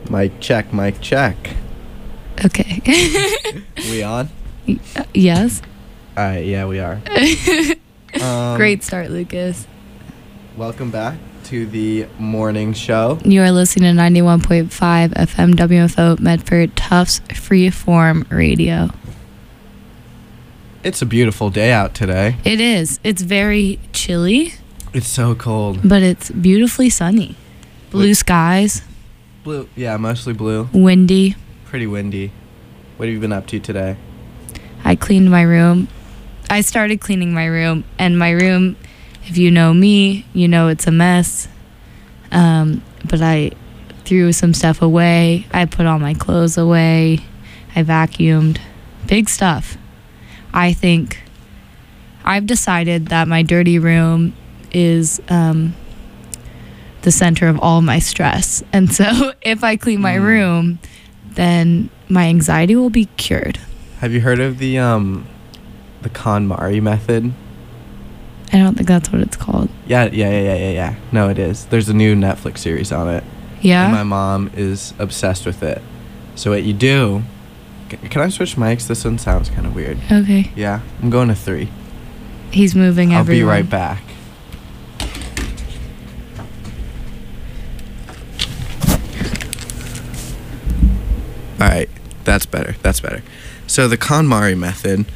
Mic check, mic check. Okay. We on? Yes. Alright, yeah, we are. Great start, Lucas. Welcome back to the morning show. You are listening to 91.5 FM WFO Medford Tufts Freeform Radio. It's a beautiful day out today. It is. It's very chilly, It's so cold. but it's beautifully sunny. Blue skies, Blue, yeah, mostly blue. windy. Pretty windy. What have you been up to today? I cleaned my room. I started cleaning my room, and my room, if you know me, you know it's a mess. But I threw some stuff away. I put all my clothes away. I vacuumed. Big stuff. I think I've decided that my dirty room is the center of all my stress. And so if I clean my room, then my anxiety will be cured. Have you heard of the KonMari method? I don't think that's what it's called. Yeah. No, it is. There's a new Netflix series on it. Yeah? And my mom is obsessed with it. So what you do... Can I switch mics? This one sounds kind of weird. Okay. Yeah, I'm going to 3. He's moving I'll everyone. be right back. All right, that's better. So the KonMari method,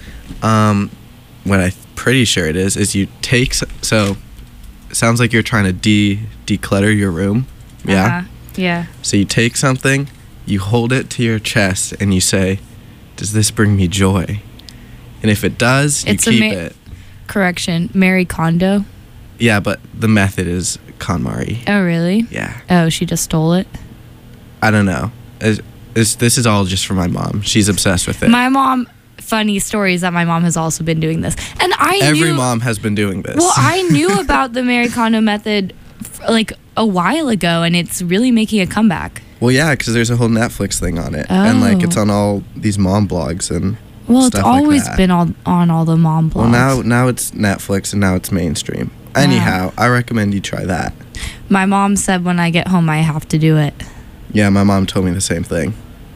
what I'm pretty sure it is you take... So it sounds like you're trying to declutter your room. Yeah? Uh-huh. Yeah. So you take something, you hold it to your chest, and you say, does this bring me joy? And if it does, you keep it. Correction. Mary Kondo. Yeah, but the method is KonMari. Oh, really? Yeah. Oh, she just stole it? I don't know. This is all just for my mom. She's obsessed with it. My mom... Funny story is that my mom has also been doing this. And Every mom has been doing this. Well, I knew about the Mary Kondo method like a while ago, and it's really making a comeback. Well, yeah, because there's a whole Netflix thing on it. And, like, it's on all these mom blogs and Well, stuff it's always like that. been on all the mom blogs. Well, now it's Netflix, and now it's mainstream. Anyhow, I recommend you try that. My mom said when I get home I have to do it. Yeah, my mom told me the same thing.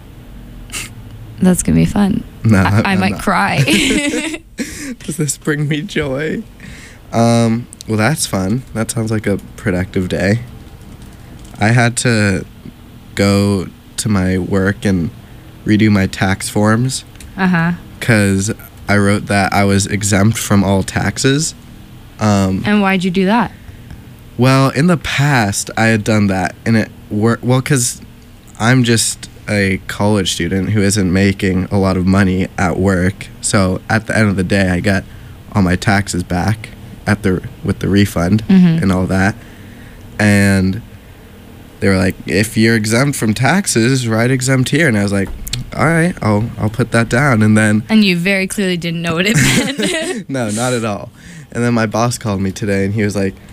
That's going to be fun. No, I might not. cry. Does this bring me joy? Well, that's fun. That sounds like a productive day. I had to go to my work and redo my tax forms Uh-huh. because I wrote that I was exempt from all taxes. And why'd you do that? Well, in the past, I had done that, and it worked. Well, because I'm just a college student who isn't making a lot of money at work. So at the end of the day, I got all my taxes back with the refund and all that. And they were like, if you're exempt from taxes, write exempt here. And I was like, all right, I'll put that down. And then... And you very clearly didn't know what it meant. No, not at all. And then my boss called me today, and he was like,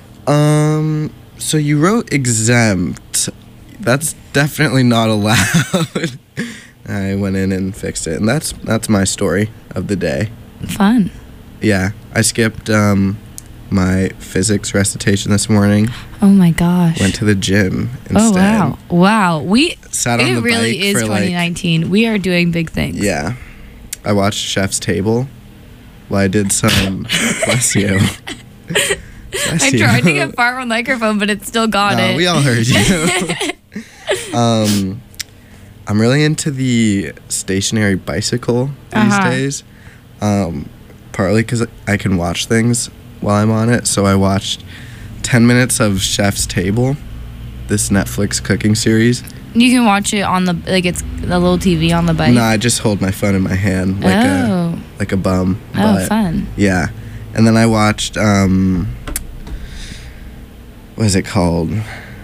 so you wrote exempt. That's definitely not allowed. I went in and fixed it, and that's my story of the day. Fun. Yeah, I skipped my physics recitation this morning. Oh my gosh. Went to the gym instead. Oh wow. Sat on the It really bike is for 2019. We are doing big things. Yeah, I watched Chef's Table. Well, I did some. Bless you. Bless I you. tried to get far from the microphone, but it still got it. We all heard you. I'm really into the stationary bicycle these days. Partly because I can watch things while I'm on it. So I watched 10 minutes of Chef's Table, this Netflix cooking series. You can watch it on it's the little TV on the bike. No, I just hold my phone in my hand like a bum. Oh, but, fun. Yeah. And then I watched, what is it called?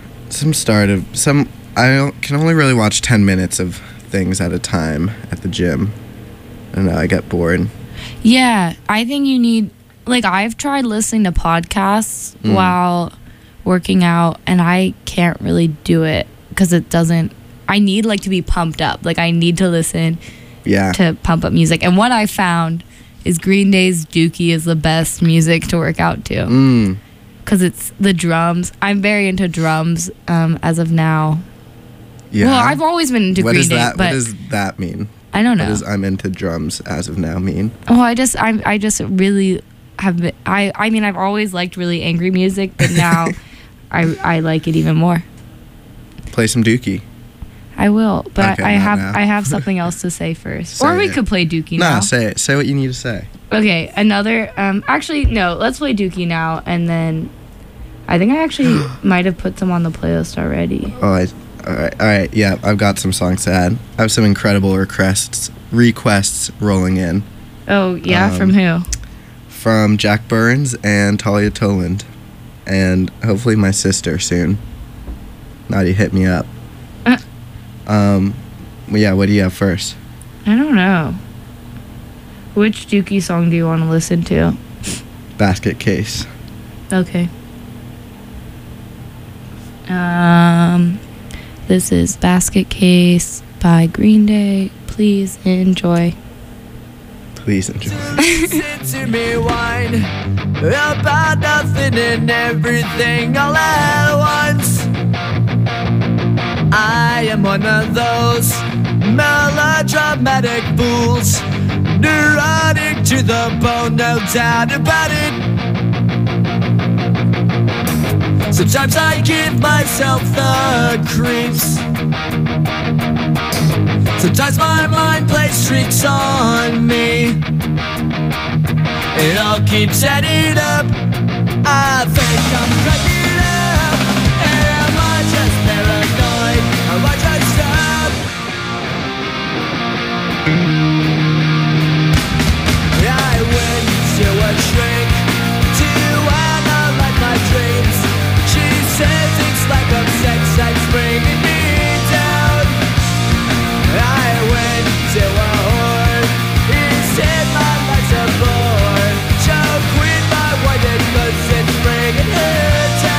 I can only really watch 10 minutes of things at a time at the gym. I don't know, I get bored. Yeah, I think you need, I've tried listening to podcasts while working out, and I can't really do it because I need, to be pumped up. I need to listen to pump up music. And what I found is Green Day's Dookie is the best music to work out to. Because it's the drums. I'm very into drums as of now. Yeah. Well, I've always been into What Green does Day, that? What but does that mean? I don't What know. does I'm into drums as of now mean? Well, I just really have been, I mean, I've always liked really angry music, but now I like it even more. Play some Dookie. I will, but Okay, I not now. have something else to say first. Say Or we it. could play Dookie Nah, now. say it. Say what you need to say. Okay, another actually no, let's play Dookie now, and then I think I actually might have put some on the playlist already. All right. Yeah, I've got some songs to add. I have some incredible requests rolling in Oh yeah, from who? from Jack Burns and Talia Toland, and hopefully my sister soon. Naughty, hit me up. Well, yeah, what do you have first? I don't know. Which Dookie song do you want to listen to? Basket Case. Okay. This is Basket Case by Green Day. Please enjoy. Please enjoy. Listen to me whine about nothing and everything all at once. I am one of those melodramatic fools, neurotic to the bone, no doubt about it. Sometimes I give myself the creeps. Sometimes my mind plays tricks on me. It all keeps adding up. I think I'm cracking up. Am I just paranoid? Am I just up? I went to a shrink to analyze my dreams. She says it's like a sex that's bringing me down. I went to a whore. He said my life's a bore. So quit my wife because it's bringing her down.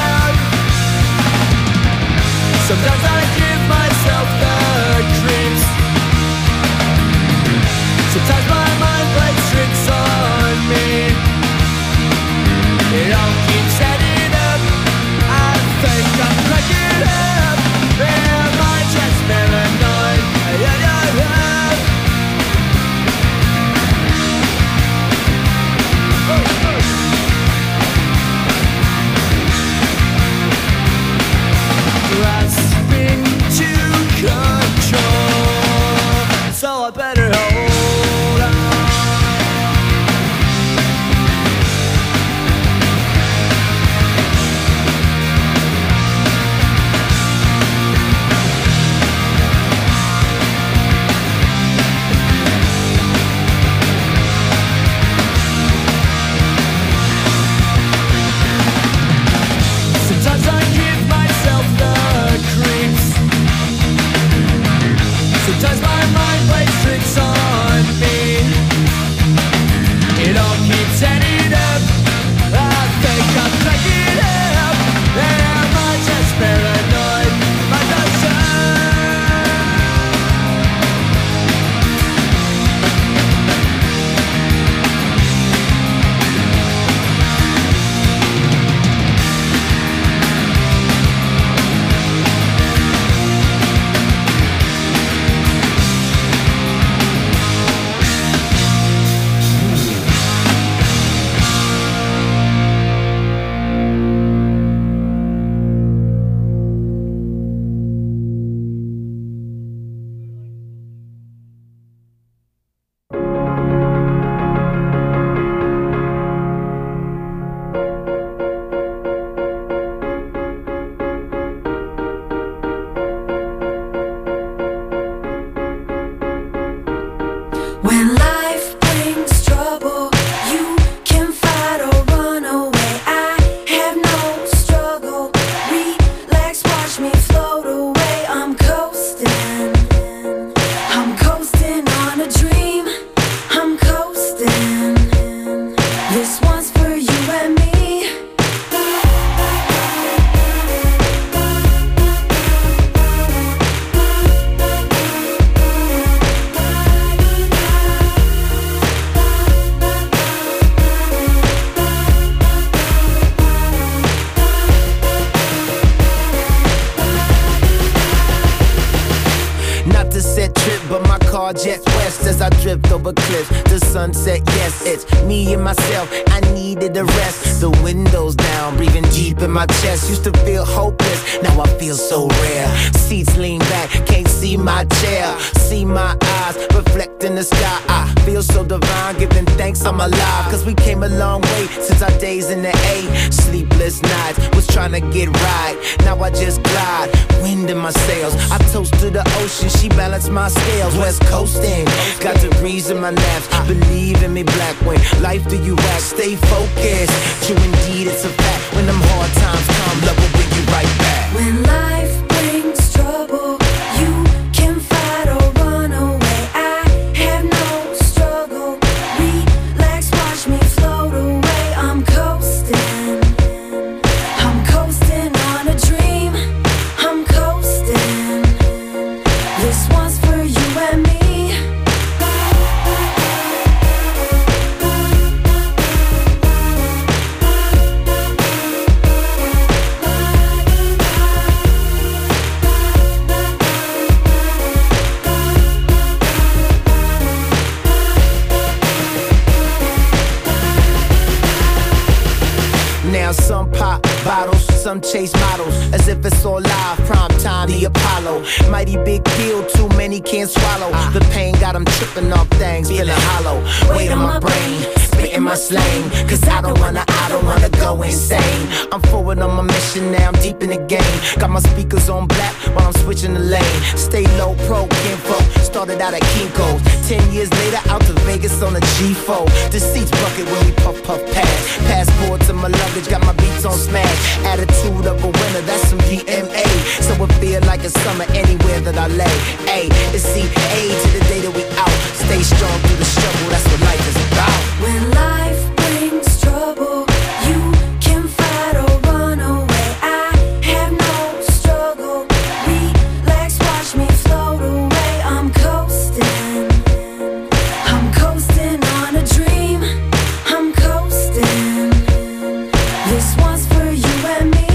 a set trip, but my car jets west as I drift over cliffs. The sunset, yes, it's me and myself. I needed a rest. The windows down, breathing deep in my chest. Used to feel hopeless, now I feel so rare. Seats lean back, can't see my chair. See my eyes reflect in the sky. I feel so divine, giving thanks I'm alive. Cause we came a long way since our days in the A. Sleepless nights, was trying to get right. Now I just glide, wind in my sails. I toast to the ocean, she balanced my scales. West coasting, got degrees in my naps. Believe in me, black, when life do you act. Stay focused, true indeed it's a fact. When them hard times come, love will bring you right back. When life brings trouble, you can fight or run away. I have no struggle. Relax, watch me float away. I'm coasting. I'm coasting on a dream. I'm coasting. This one's for you and me. Now some pop bottles, some chase models, as if it's all live, prime time, the Apollo. Mighty big deal, too many can't swallow. The pain got them tripping off things, feeling hollow. Weight on my brain, spitting my slang. Cause I don't wanna go insane. I'm forward on my mission now, I'm deep in the game. Got my speakers on black while I'm switching the lane. Stay low, pro, kinfolk, started out at Kinko's. 10 years later, out to Vegas on a G4. The seats bucket when we puff past. Passport to my luggage, got my beats on smash. Attitude of a winner, that's some DMA. So it feel like a summer anywhere that I lay. A, it's CA to the day that we out. Stay strong through the struggle, that's what life is about. When life brings trouble, you can fight or run away. I have no struggle. Relax, watch me float away. I'm coasting. I'm coasting on a dream. I'm coasting. This one's for you and me.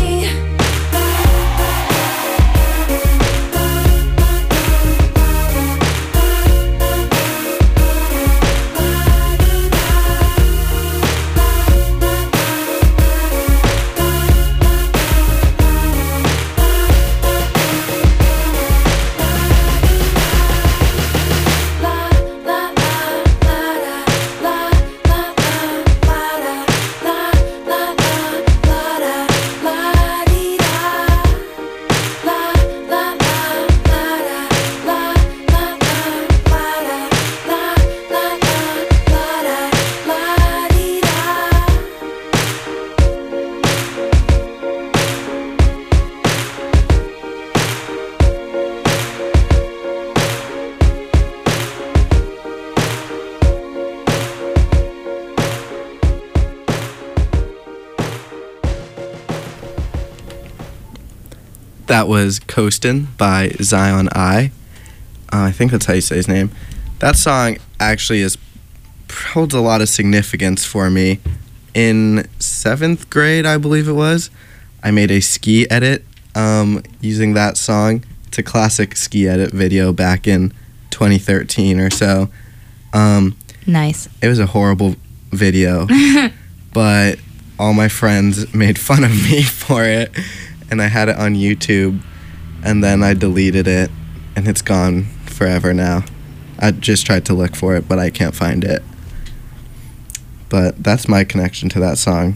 That was Coastin' by Zion I. I think that's how you say his name. That song actually holds a lot of significance for me. In 7th grade, I believe it was, I made a ski edit using that song. It's a classic ski edit video back in 2013 or so. Nice. It was a horrible video, but all my friends made fun of me for it. And I had it on YouTube, and then I deleted it, and it's gone forever now. I just tried to look for it, but I can't find it. But that's my connection to that song.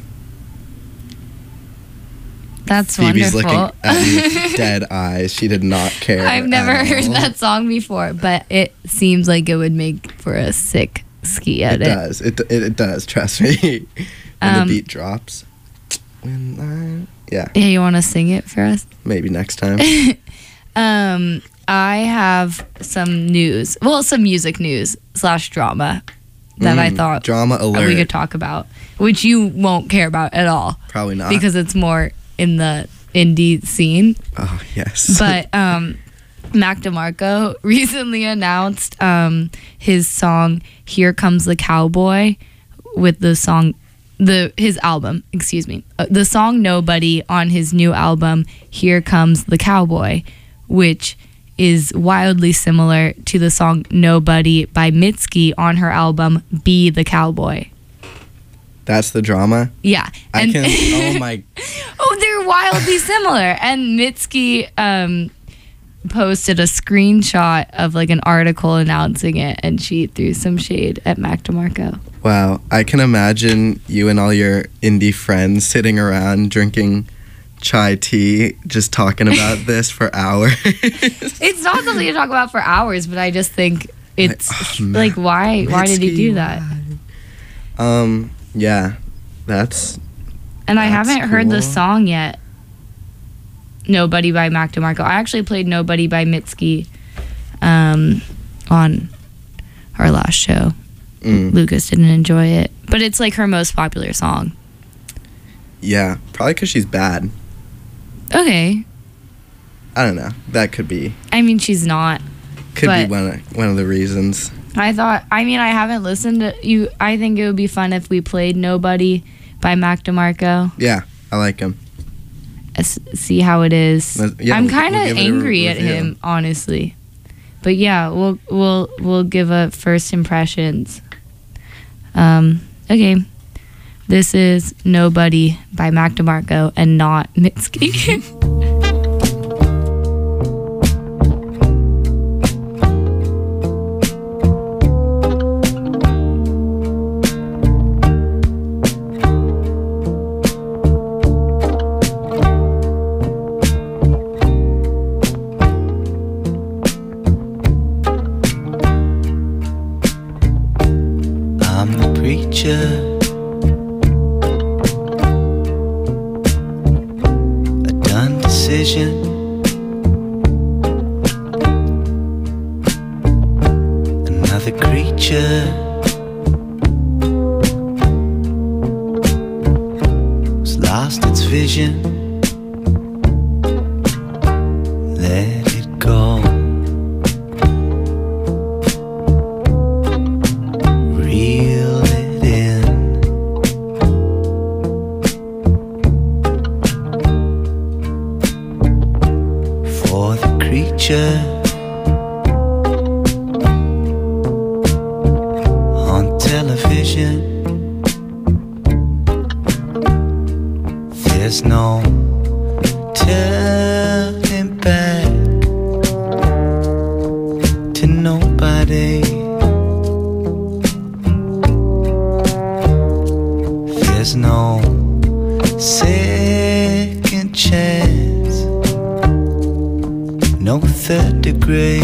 That's Phoebe's wonderful. looking at me with dead eyes. She did not care. I've never at heard all. that song before, but it seems like it would make for a sick ski It edit. does. It does. Trust me. When the beat drops. Yeah. Yeah, you want to sing it for us? Maybe next time. I have some news. Well, some music news / drama that I thought Drama alert. we could talk about, which you won't care about at all Probably not. because it's more in the indie scene. Oh, yes. But Mac DeMarco recently announced his song "Here Comes the Cowboy" with the song. His album, the song "Nobody" on his new album "Here Comes the Cowboy," which is wildly similar to the song Nobody by Mitski on her album Be the Cowboy. That's the drama. Yeah. I can. Oh my. Oh, they're wildly similar. And Mitski posted a screenshot of like an article announcing it, and she threw some shade at Mac DeMarco. Wow, I can imagine you and all your indie friends sitting around drinking chai tea, just talking about this for hours. It's not something to talk about for hours, but I just think it's man. why did he do that? Yeah, that's. And I haven't heard the cool. song yet. Nobody by Mac DeMarco. I actually played Nobody by Mitski on our last show. Lucas didn't enjoy it, but it's like her most popular song. Yeah, probably because she's bad. Okay. I don't know. That could be. I mean, she's not. Could be but one of the reasons. I haven't listened to you. I think it would be fun if we played Nobody by Mac DeMarco. Yeah, I like him. See how it is. Yeah, I'm we'll kind of give it a angry at review. him, honestly. But yeah, we'll give a first impressions. Okay. This is Nobody by Mac DeMarco and not Mitski. I'm the preacher, a done decision. Another creature who's lost its vision. Let it go. Reel it in. For the creature on television, there's no turning back to nobody. There's no second chance, no third degree.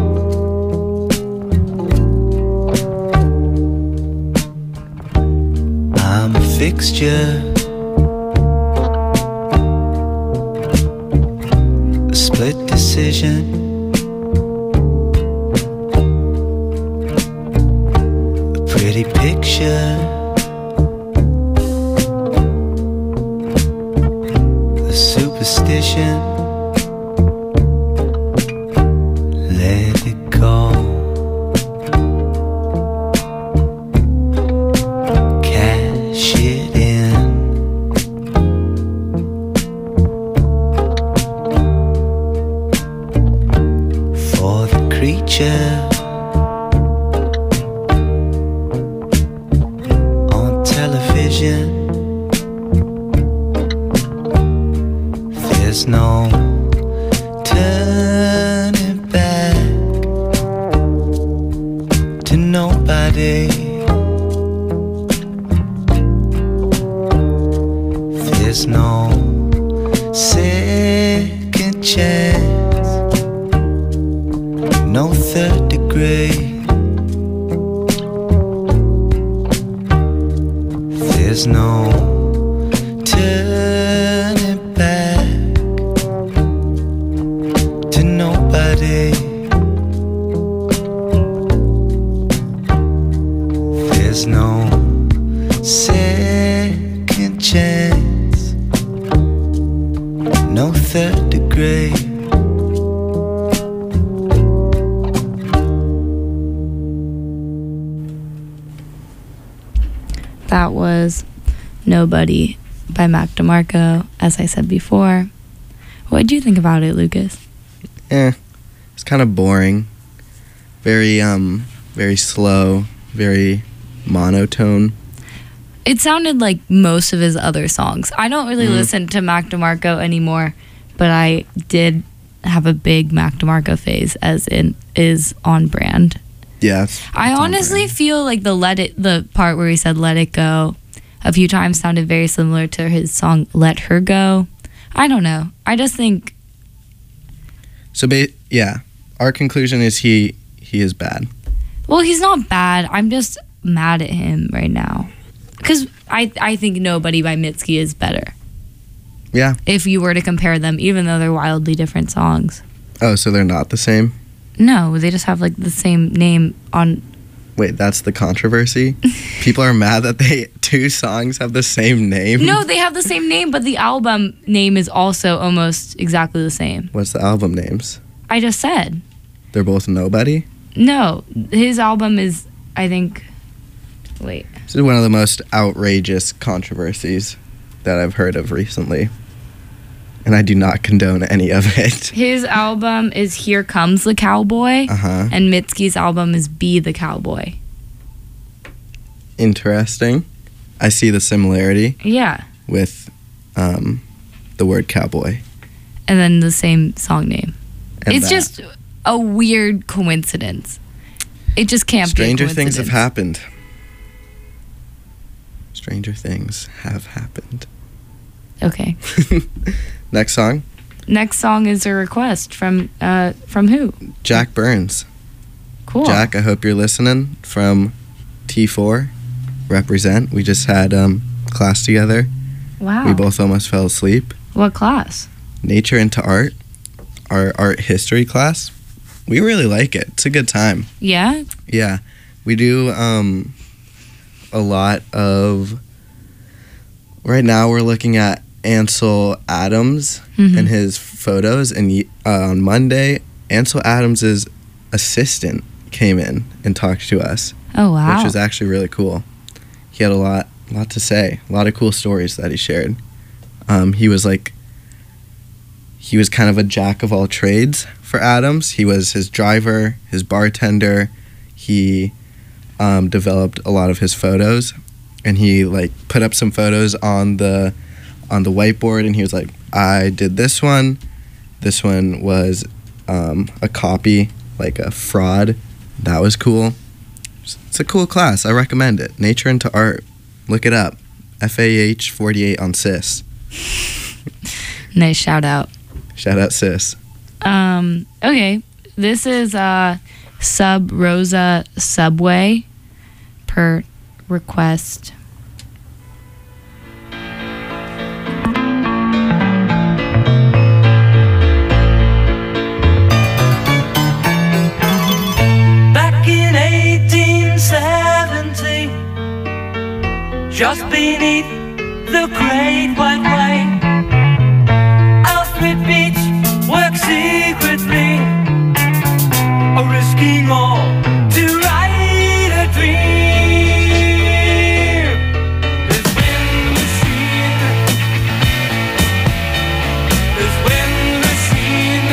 I'm a fixture, a split decision, a pretty picture, a superstition. Let it go. Cash it in. For the creature on television, there's no turning back to nobody. There's no second chance, no third degree. There's no turning back to nobody. There's no second chance, no third degree. That was Nobody by Mac DeMarco, as I said before. What did you think about it, Lucas? It It's kind of boring. Very slow, very monotone. It sounded like most of his other songs. I don't really listen to Mac DeMarco anymore, but I did have a big Mac DeMarco phase, as in is on brand. Yeah. I honestly feel like the part where he said "Let It Go" a few times sounded very similar to his song "Let Her Go." I don't know. I just think. So yeah, our conclusion is he is bad. Well, he's not bad. I'm just mad at him right now. Because I think Nobody by Mitski is better. Yeah. If you were to compare them, even though they're wildly different songs. Oh, so they're not the same? No, they just have like the same name on. Wait, that's the controversy? People are mad that two songs have the same name? No, they have the same name, but the album name is also almost exactly the same. What's the album names? I just said. They're both Nobody? No, his album is, I think. Wait. This is one of the most outrageous controversies that I've heard of recently. And I do not condone any of it. His album is Here Comes the Cowboy. Uh-huh. And Mitski's album is Be the Cowboy. Interesting. I see the similarity Yeah. with the word cowboy. And then the same song name. And It's that. just a weird coincidence. It just can't Stranger be a things have coincidence. happened. Stranger things have happened. Okay. Next song, Next song is a request from who? Jack Burns. Cool. Jack, I hope you're listening from T4. Represent. We just had class together. Wow. We both almost fell asleep. What class? Nature into Art, our art history class. We really like it. It's a good time. Yeah? Yeah. We do a lot of... Right now we're looking at Ansel Adams and his photos. And on Monday, Ansel Adams' assistant came in and talked to us. Oh, wow. Which was actually really cool. He had a lot to say, a lot of cool stories that he shared. He was kind of a jack of all trades for Adams. He was his driver, his bartender. He developed a lot of his photos, and he put up some photos on the whiteboard, and he was like, I did this one. This one was a copy, like a fraud. That was cool. It's a cool class. I recommend it. Nature into Art. Look it up. FAH 48 on Sis. Nice shout out. Shout out Sis. Okay. This is Sub Rosa Subway per request. Back in 1870, just beneath the Great White Way, Alfred Beach worked secretly, risking all to write a dream. His wind machine, his wind machine.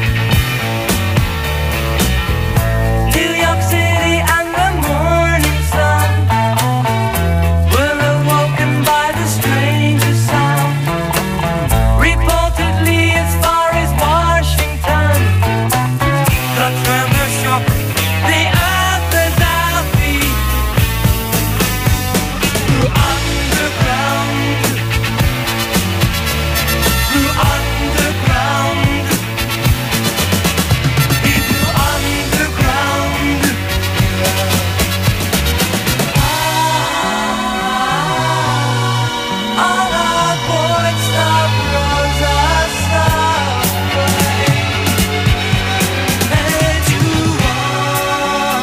New York City and the morning sun were awoken by the strangest sound. Reportedly as far as Washington, the tremor shook the earth and our feet. Through underground, through underground, he flew underground. On our board, stop Rosa Subway. And you are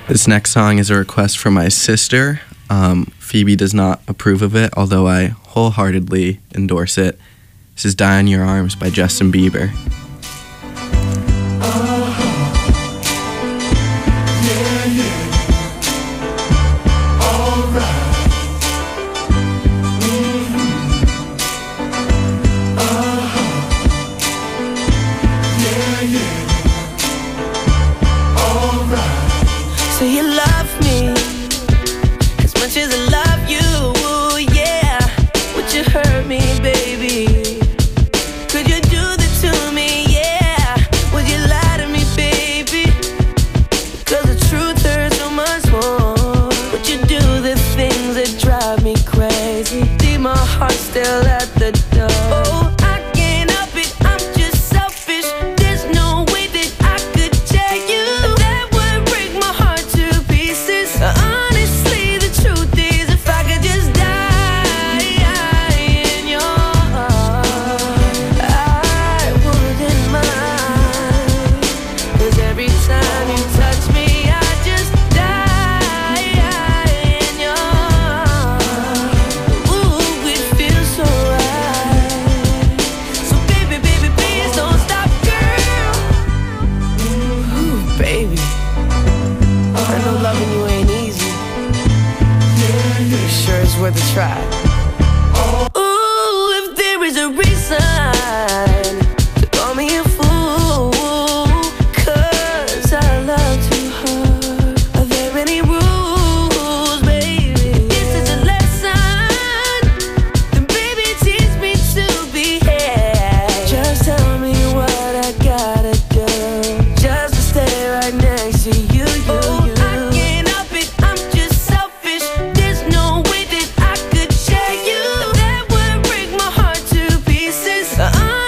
This next song is a request from my sister. Phoebe does not approve of it, although I wholeheartedly endorse it. This is Die in Your Arms by Justin Bieber. So you love me as much as I love you, yeah. Would you hurt me, baby? Could you do that to me, yeah? Would you lie to me, baby? 'Cause the truth hurts so much more. Would you do the things that drive me crazy? Leave my heart still at the door. Oh, I can't help it, I'm just selfish. There's no way that I could tell you. That would break my heart to pieces. Honestly, the truth is, if I could just die in your arms, I wouldn't mind. 'Cause every time you touch me, I just die in your arms. Ooh, it feels so right. So baby, baby, please don't stop, girl. Ooh, baby, I know loving you ain't easy. But sure it's worth a try. Ooh, if there is a reason to call me a fool, 'cause I love too hard. Are there any rules, baby? This is a lesson, then baby teach me to behave. Just tell me what I gotta do, just to stay right next to you. I can't help it, I'm just selfish. There's no way that I could share you. That would break my heart to pieces.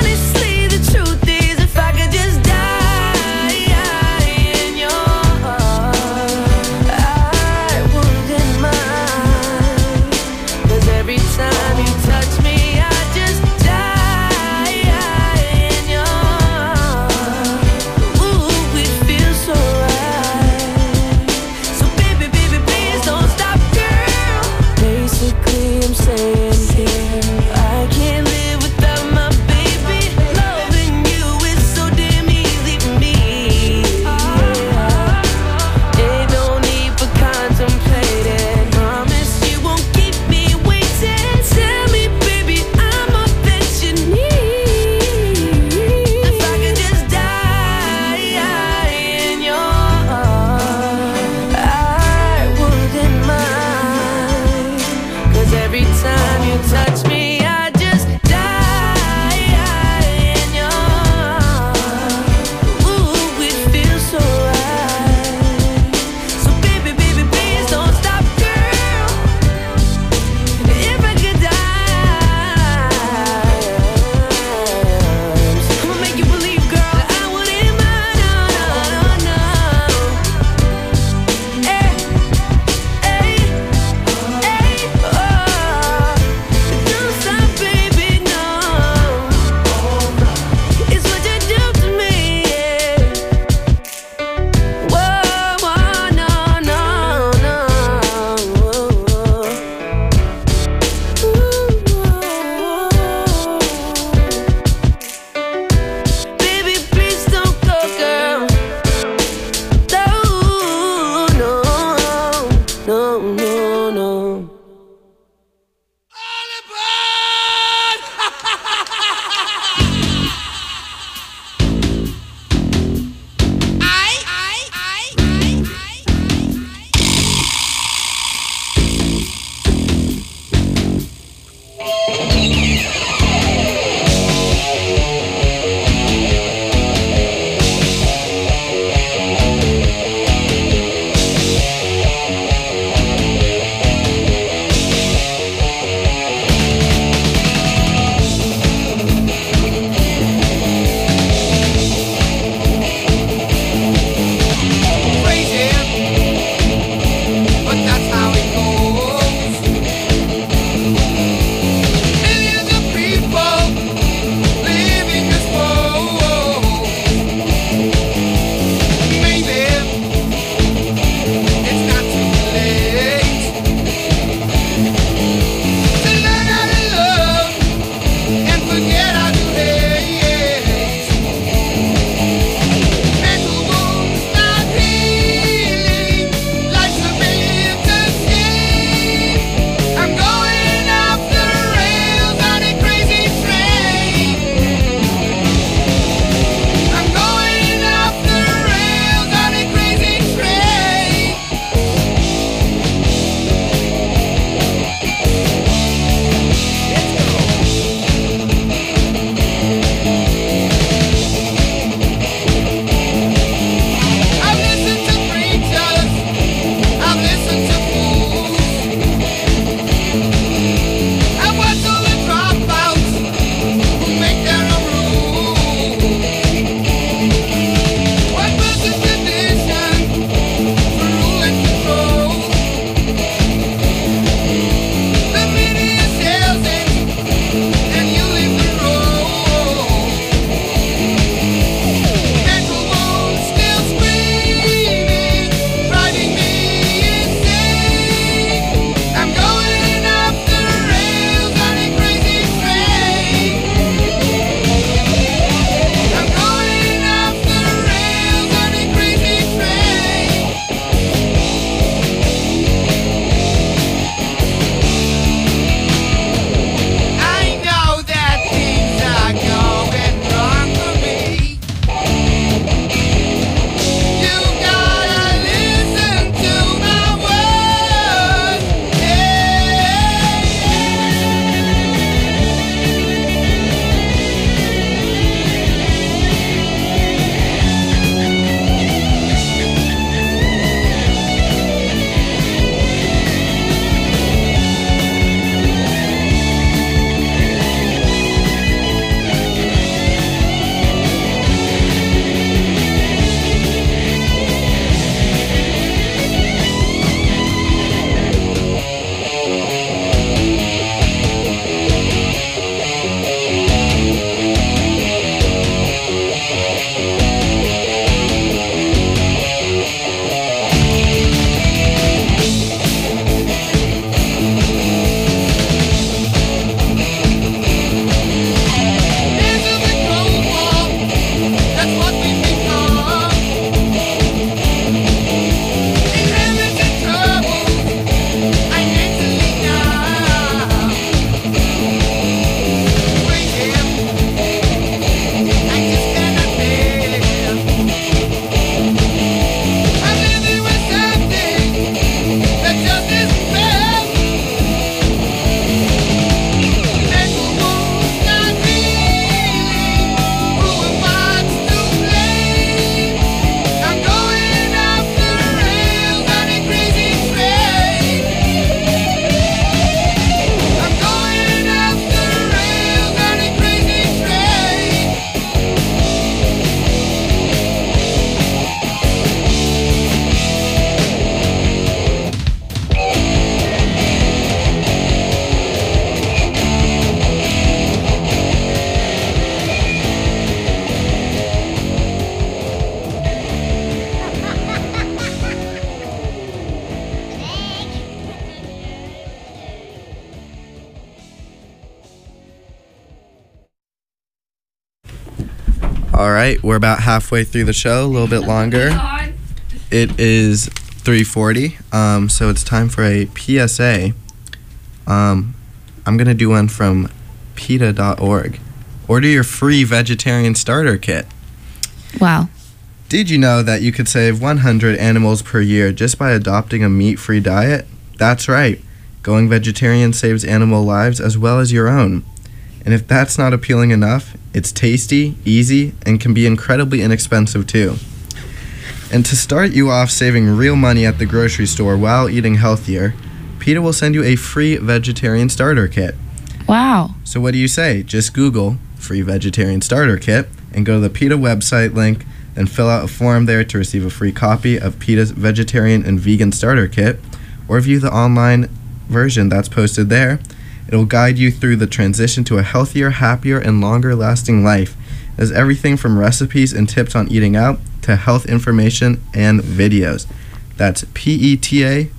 All right, we're about halfway through the show, a little bit longer. It is 3:40, so it's time for a PSA. I'm going to do one from PETA.org. Order your free vegetarian starter kit. Wow. Did you know that you could save 100 animals per year just by adopting a meat-free diet? That's right. Going vegetarian saves animal lives as well as your own. And if that's not appealing enough, it's tasty, easy, and can be incredibly inexpensive too. And to start you off saving real money at the grocery store while eating healthier, PETA will send you a free vegetarian starter kit. Wow. So what do you say? Just Google free vegetarian starter kit and go to the PETA website link, then fill out a form there to receive a free copy of PETA's vegetarian and vegan starter kit, or view the online version that's posted there. It'll guide you through the transition to a healthier, happier, and longer lasting life. There's everything from recipes and tips on eating out to health information and videos. That's PETA.org.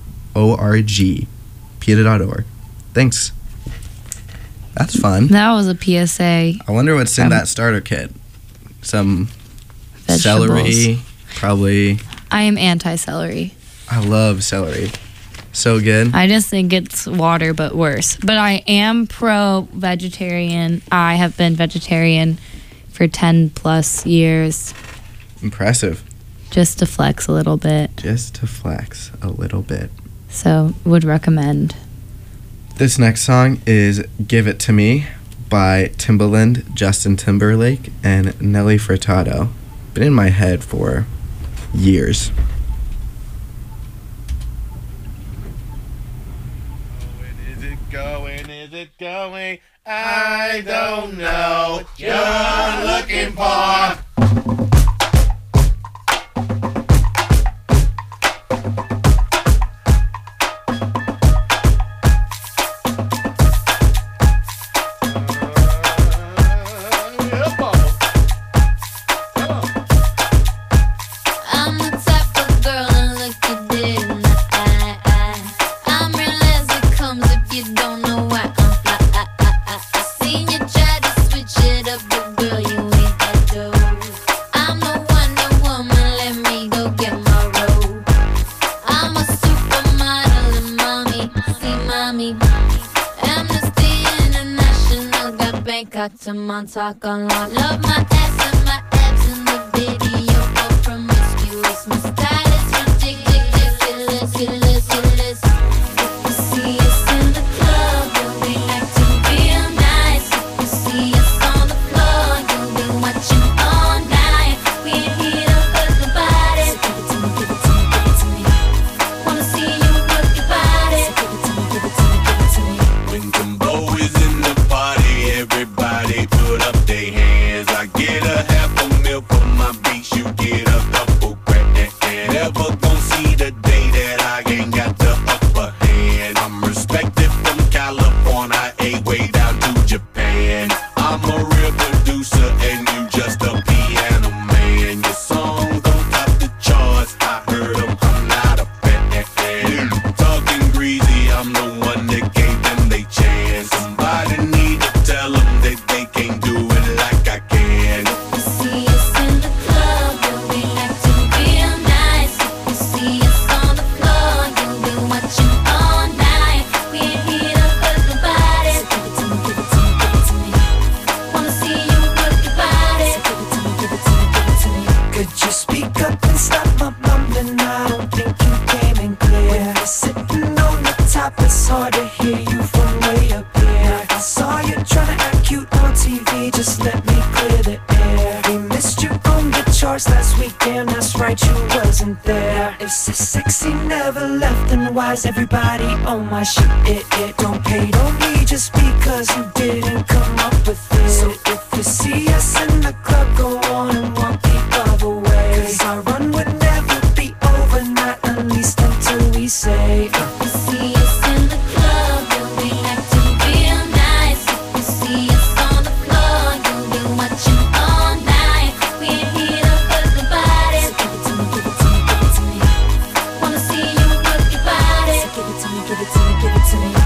PETA.org. Thanks. That's fun. That was a PSA. I wonder what's in that starter kit. Some Vegetables. celery, probably. I am anti-celery. I love celery. So good. I just think it's water, but worse. But I am pro-vegetarian. I have been vegetarian for 10 plus years. Impressive. Just to flex a little bit. Just to flex a little bit. So, would recommend. This next song is Give It To Me by Timbaland, Justin Timberlake, and Nelly Furtado. Been in my head for years. Is it going? I don't know. You're looking for. I'm the type of girl that look you dead in the eye. I'm real as it comes if you don't know why I'm fly. I seen you try to switch it up, but girl, you ain't that dope. I'm the Wonder Woman, let me go get my robe. I'm a supermodel and mommy, see mommy. Amnesty International got Bangkok to Montauk on lock. Love my ass and my abs in the video for promiscuous. My style is ridiculous. If you see us in the club, you'll be acting real nice. If you see us on the floor, you'll be watching all night. We ain't here to hurt nobody. So give it to me, give it to me, give it to me. Wanna see you work your body. So give it to me, give it to me, give it to me. When Timbo is in the party, everybody put up their hands. I get a half a meal for my beats, you get a couple grand. Never gon' see the day that I ain't got the upper hand. I'm respected from California, way down to Japan. I'm a real producer and you just a piano man. Your songs don't top the charts, I heard them, I'm not a fan. Talking greasy, I'm the one that gave them they chance. Somebody need to tell them that they can't do it like I can. You see us in the club, you'll be acting real nice. If you see us on the floor, you'll be watching all night. We ain't here to hurt nobody. So give it to me, give it to me, give it to me. Wanna see you work your body. So give it to me, give it to me, give it to me. Could you speak up and stop my mumbling? I don't think you came in clear. When you're sitting on the top, it's hard to hear you from way up here. I saw you trying to act cute on TV, just let me clear the air. We missed you on the charts last weekend, that's right, you wasn't there. If so sexy never left, then why is everybody on my shit? Don't hate on me just because you didn't come up with it. So if you see us in the club, go on and walk the other way. 'Cause our run would never be over, not at least until we say You see us in the club, you'll be acting real nice. If you see us on the floor, you'll be watching all night. We ain't here to hurt nobody. So give it to me, give it to me, give it to me. Wanna see you work your body. So give it to me, give it to me, give it to me.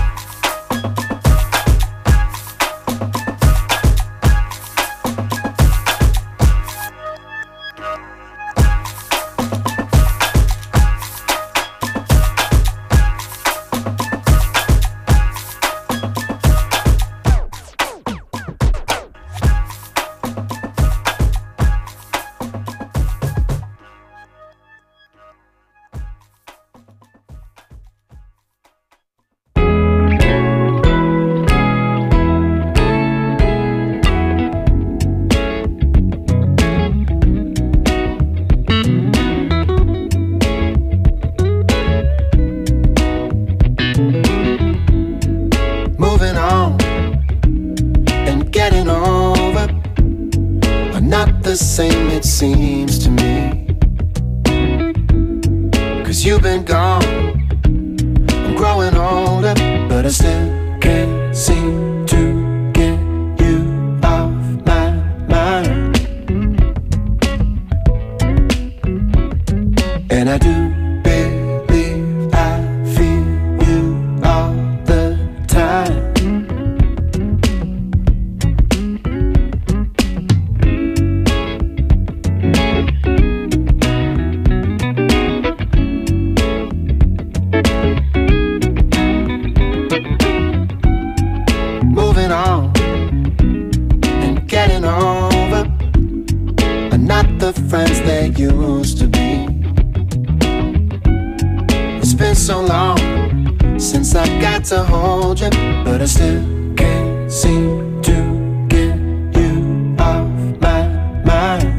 'cause you've been gone. I'm growing older, but I still can't seem to get you off my mind. And I do believe I feel you all the time. Moving on and getting over are not the friends they used to be. It's been so long since I got to hold you, but I still can't seem to get you off my mind.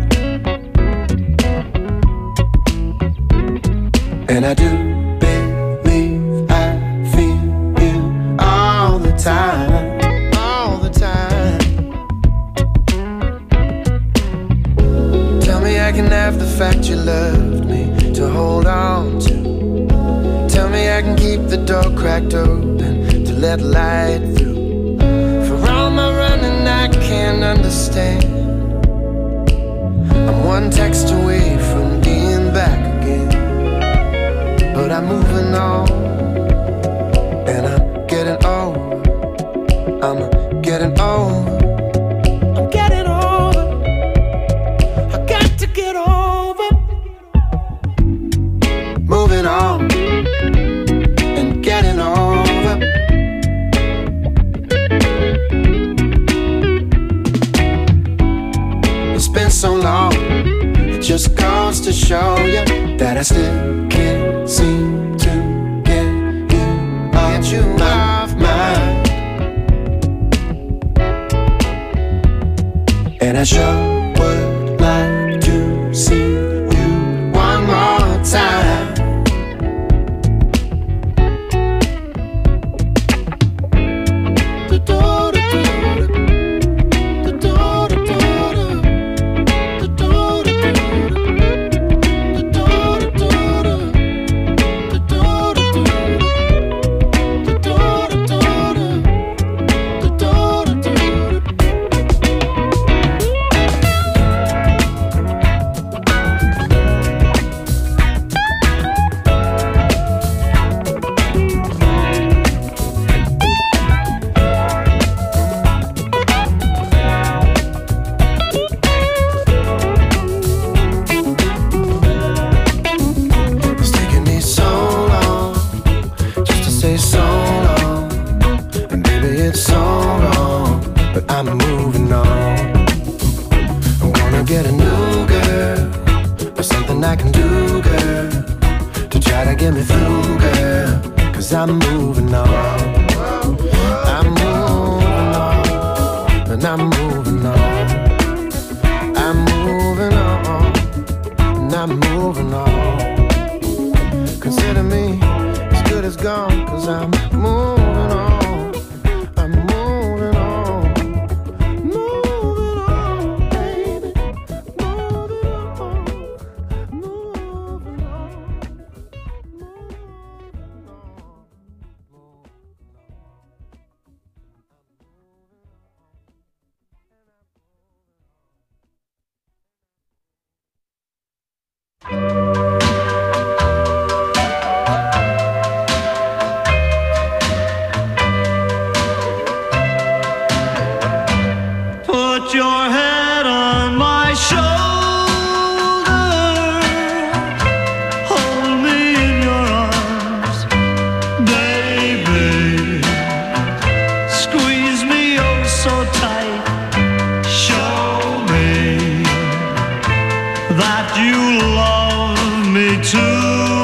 And I do believe I feel you all the time, all the time. Tell me I can have the fact you loved me to hold on to. Tell me I can keep the door cracked open to let light through. For all my running I can't understand. I'm one text away from being back again, but I'm moving on and I'm getting over. I'm getting over. I'm getting over. I got to get over. Moving on and getting over. It's been so long, it just goes to show you that I still can't seem to get you off my mind. And I sure would like to see you one more time. I'm moving on, I'm moving on, and I'm moving on, I'm moving on, and I'm moving on. Consider me as good as gone, 'cause I'm moving on, I'm moving on, moving on, baby, moving on, moving on. Put your head on my shoulder, hold me in your arms, baby. Squeeze me oh so tight, show me that you love me too.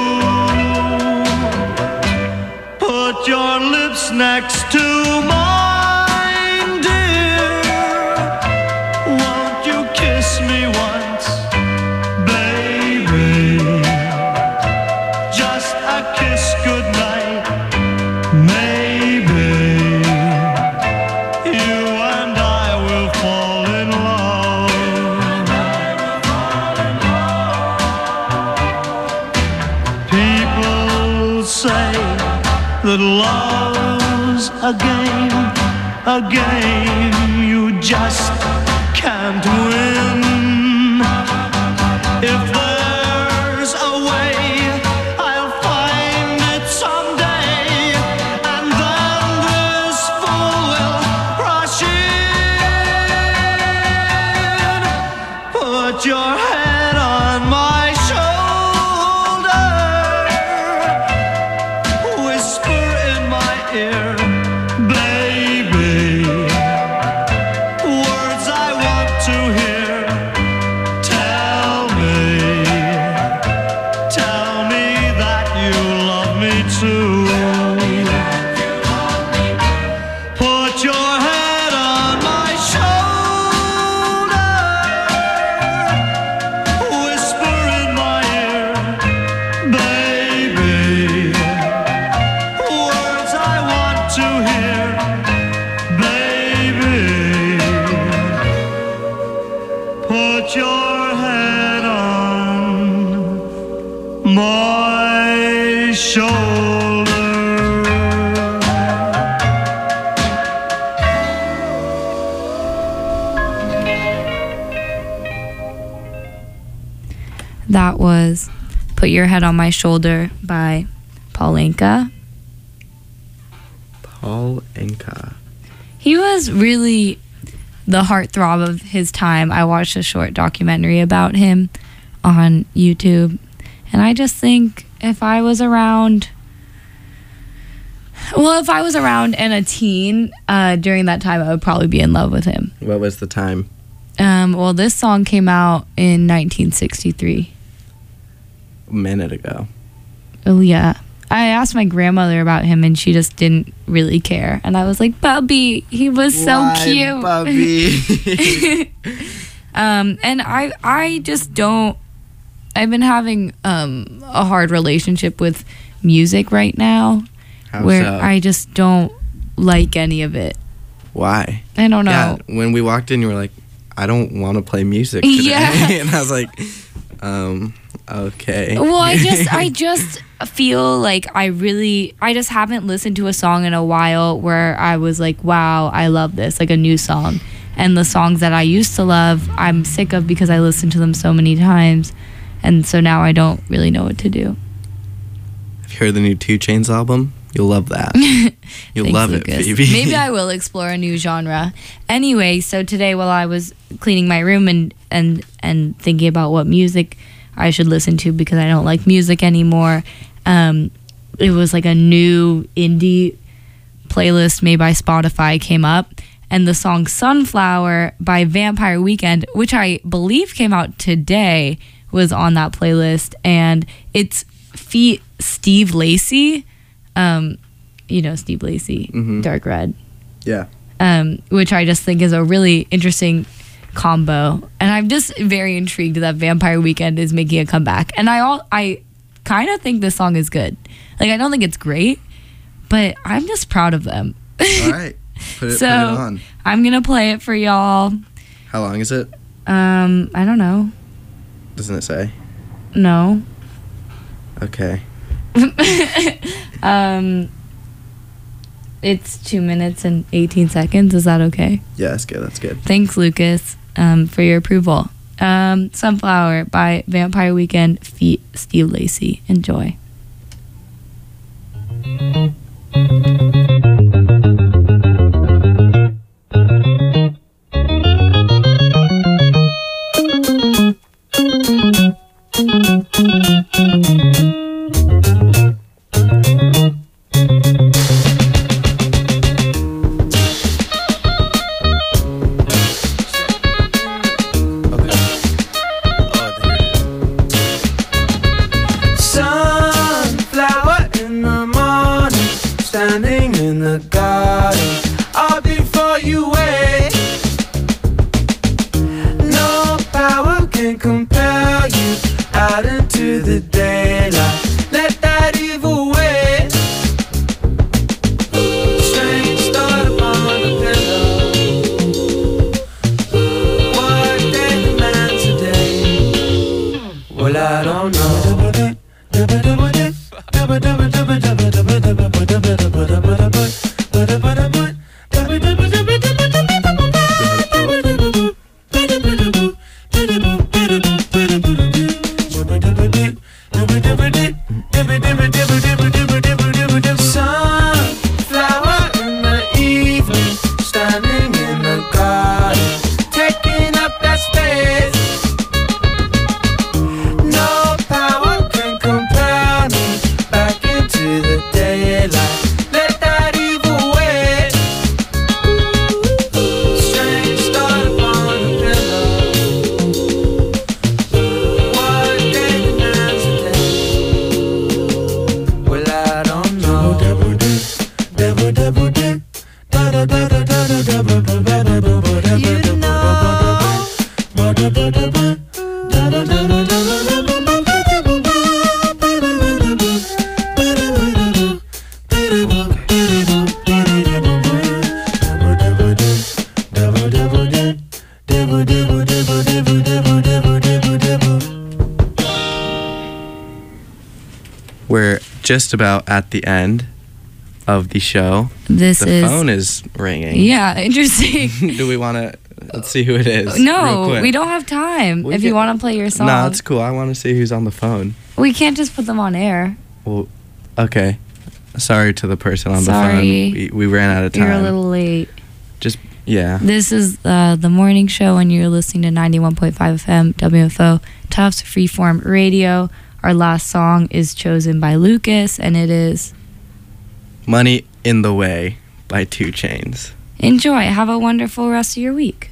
Put your lips next to mine, dear. Won't you kiss me once, baby? Just a kiss goodnight, maybe. You and I will fall in love. People say that love's a game you just can't win. If there's a way, I'll find it someday, and then this fool will rush in. Put your head on my shoulder, whisper in my ear, baby, words I want to hear. Tell me that you love me too. Put your head on my shoulder, whisper in my ear, baby, words I want to hear, baby. Put your head on my shoulder. That was Put Your Head on My Shoulder by Paul Anka. Paul Anka. He was really the heartthrob of his time. I watched a short documentary about him on YouTube, and I just think if I was around and a teen during that time, I would probably be in love with him. What was the time? Well, this song came out in 1963. A minute ago. Oh, yeah. I asked my grandmother about him, and she just didn't really care. And I was like, Bubby, he was so Why, cute. Bubby? And I just don't. I've been having a hard relationship with music right now, How where so? I just don't like any of it. Why? I don't know. Yeah, when we walked in, you were like, I don't want to play music today. Yeah. And I was like, okay. Well, I just feel like I just haven't listened to a song in a while where I was like, wow, I love this, like a new song. And the songs that I used to love, I'm sick of because I listened to them so many times. And so now I don't really know what to do. Have you heard the new 2 Chainz album? You'll love that. You'll Thanks, love Lucas. it, Phoebe. Maybe I will explore a new genre. Anyway, so today while I was cleaning my room and thinking about what music I should listen to because I don't like music anymore, it was like a new indie playlist made by Spotify came up, and the song Sunflower by Vampire Weekend, which I believe came out today, was on that playlist, and it's Steve Lacy. You know Steve Lacy, Dark Red. Yeah. Which I just think is a really interesting combo, and I'm just very intrigued that Vampire Weekend is making a comeback. And I kind of think this song is good. Like, I don't think it's great, but I'm just proud of them. All right. Put it on. I'm gonna play it for y'all. How long is it? I don't know. Doesn't it say? No. Okay. It's 2 minutes and 18 seconds. Is that okay? Yeah, that's good. That's good. Thanks, Lucas, for your approval. Sunflower by Vampire Weekend feat. Steve Lacy. Enjoy. Sunflower Sunflower in the evening, standing in the garden, taking up that space. No power can compare me back into the daylight. Let that evil wait. Strange start upon the pillow. What day demands a day? Well, I don't know. You We're just about at the end of the show. This The is phone is ringing. yeah, interesting. Do we want to? Let's see who it is. real No, quick. we don't have time. We If you can- want to play your song, No, it's cool. I want to see who's on the phone. we can't just put them on air. Well, okay. Sorry to the person on Sorry. the phone. We ran out of time. You're a little late. Just yeah. This is the morning show, and you're listening to 91.5 FM WFO Tufts Freeform Radio. Our last song is chosen by Lucas, and it is Money in the Way by 2 Chainz. enjoy. Have a wonderful rest of your week.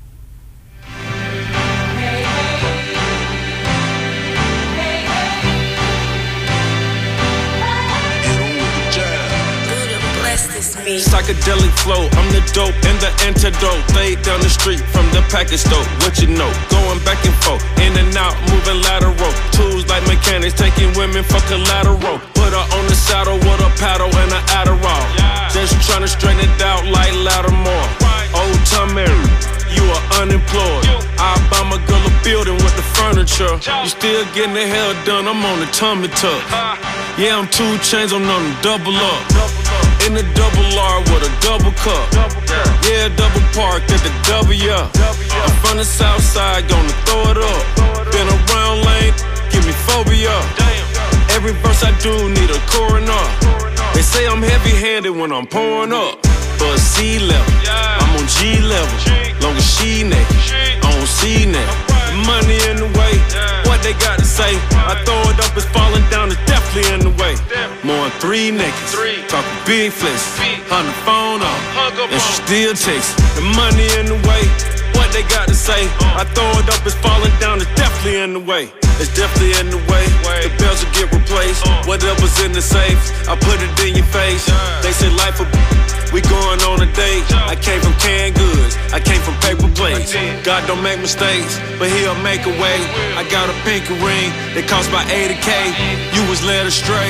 Psychedelic flow, I'm the dope and the antidote. Laid down the street from the package store. What you know? Going back and forth, in and out, moving lateral. Tools like mechanics, taking women for collateral. Put her on the saddle with a paddle and an Adderall. Just trying to straighten it out like Lattimore. Old time Mary, you are unemployed. I buy my girl a building with the furniture. You still getting the hell done, I'm on the tummy tuck. Yeah, I'm 2 Chainz, I'm on the double up. In the double R with a double cup. Yeah, double parked at the W. I'm from the south side, gonna throw it up. Been around lane, give me phobia. Every verse I do need a coroner. They say I'm heavy-handed when I'm pouring up. But C level, I'm on G level. Long as she naked, on C neck. Money in the way, what they got to say? I throw it up, it's falling down, it's definitely in the way. More than 3 niggas, talking big flex. On the phone up, and she still takes the money in the way. What they got to say? I throw it up, it's falling down, it's definitely in the way. It's definitely in the way. The bells will get replaced. Whatever's in the safe, I put it in your face. They say life will. We going on a date. I came from canned goods, I came from paper plates. God don't make mistakes, but he'll make a way. I got a pinky ring that cost about 80K. You was led astray.